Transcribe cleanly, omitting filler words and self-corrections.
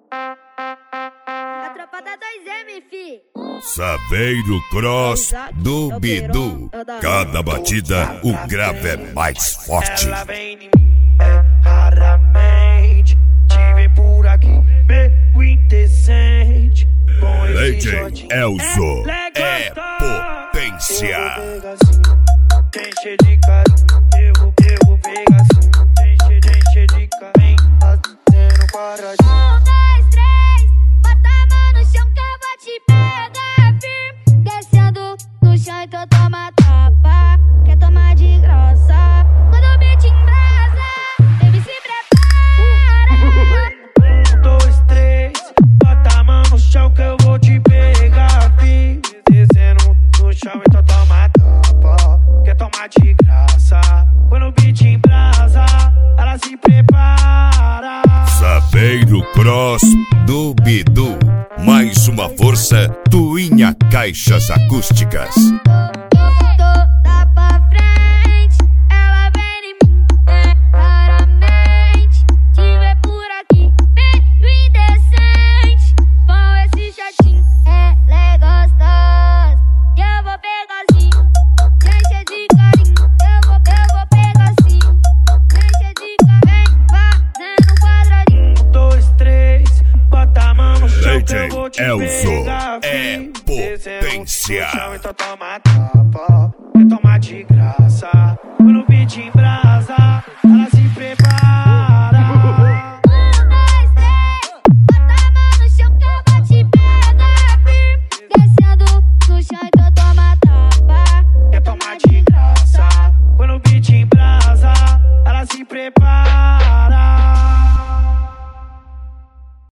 A tropa da 2M, fi. Saveiro Cross do Bidu. Cada batida, o grave é mais forte. Ela vem em mim, raramente te vê por aqui, meio indecente. DJ Elzo é potência. Tem cheio de carinho, eu vou pegar assim. Tem cheio de carinho, fazendo quadradinho. 1, 2, 3, bota a mão no chão que eu vou te pegar firme. Descendo no chão e tu toma tapa. Quer tomar de graça? Quando o beat embrasa, baby, se prepara. 1, 2, 3, bota a mão no chão que eu vou te pegar firme. Descendo no chão e tu toma tapa. Quer tomar de graça? Quando o beat embrasa, ela se prepara. Saveiro Cross do Bidu. Mais uma força do Inha Caixas Acústicas. Toda pra frente, ela vem em mim, raramente te vê por aqui, meio indecente. Com esse shortinho, ela é gostosa e eu vou pegar assim, cheia de carinho. Eu vou pegar assim, cheia de carinho, fazendo quadradinho. 1, 2, 3, bota a mão no chão que eu DJ vou te Elzo pegar é firme. potência. Descendo no chão, então toma